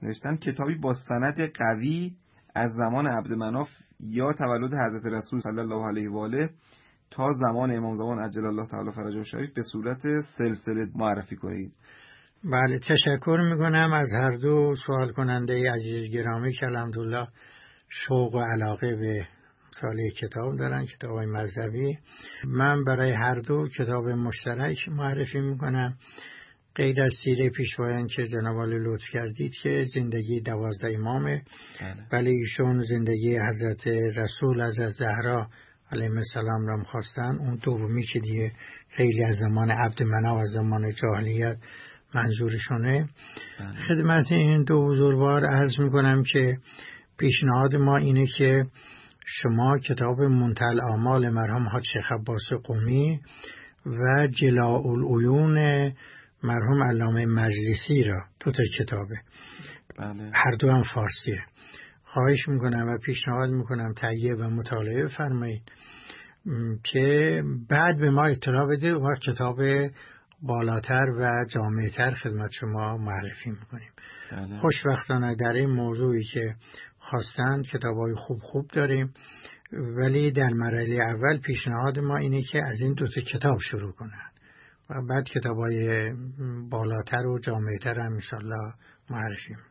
نوشتن کتابی با سند قوی از زمان عبدمناف یا تولد حضرت رسول صلی الله علیه و آله تا زمان امام زمان عجل الله تعالی فرجه شریف به صورت سلسله معرفی کنید. بله، تشکر میکنم از هر دو سوال کننده عزیز گرامی که الحمدلله شوق و علاقه به مطالعه کتاب دارن، کتاب‌های مذهبی. من برای هر دو کتاب مشترک معرفی میکنم، غیر از سیره پیشوایان که جناب عالی لطف کردید که زندگی 12 امامه، ولی ایشون زندگی حضرت رسول حضرت زهرا علیهم السلام را خواستن. اون دومی که دیگه خیلی از زمان عبدمناف و از زمان جاهلیت منظورشونه. خدمت این دو بزرگوار عرض میکنم که پیشنهاد ما اینه که شما کتاب منتهی الاعمال مرحوم حاج شیخ عباس قمی و جلاء العیون مرحوم علامه مجلسی را، دو تا کتابه، هر دو هم فارسیه، خواهش میکنم و پیشنهاد میکنم تهیه و مطالعه فرمایید که بعد به ما اطلاع بده و کتاب بالاتر و جامع‌تر خدمت شما معرفی میکنیم. خوشبختانه در این موضوعی که خواستند کتابای خوب داریم، ولی در مرحله اول پیشنهاد ما اینه که از این دو تا کتاب شروع کنند و بعد کتابای بالاتر و جامع‌تر هم انشالله معرفی میکنیم.